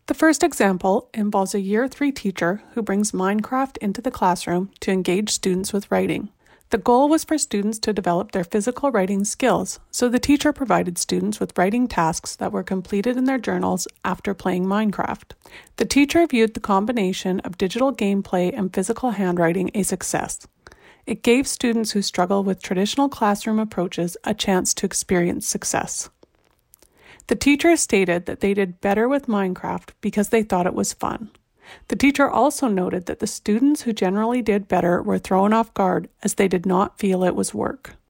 The first example involves a Year 3 teacher who brings Minecraft into the classroom to engage students with writing. The goal was for students to develop their physical writing skills, so the teacher provided students with writing tasks that were completed in their journals after playing Minecraft. The teacher viewed the combination of digital gameplay and physical handwriting a success. It gave students who struggle with traditional classroom approaches a chance to experience success. The teacher stated that they did better with Minecraft because they thought it was fun. The teacher also noted that the students who generally did better were thrown off guard as they did not feel it was work.